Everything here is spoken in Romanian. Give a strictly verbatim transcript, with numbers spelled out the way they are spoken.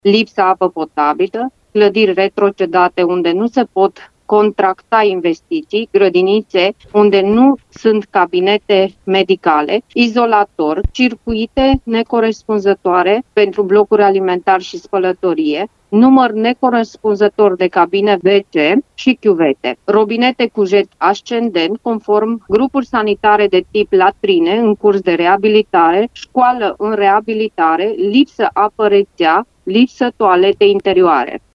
lipsa apă potabilă, clădiri retrocedate unde nu se pot contracta investiții, grădinițe unde nu sunt cabinete medicale, izolator, circuite necorespunzătoare pentru blocuri alimentar și spălătorie, număr necorespunzător de cabine W C și chiuvete, robinete cu jet ascendent conform grupuri sanitare de tip latrine în curs de reabilitare, școală în reabilitare, lipsă apă rețea, lipsă toalete interioare.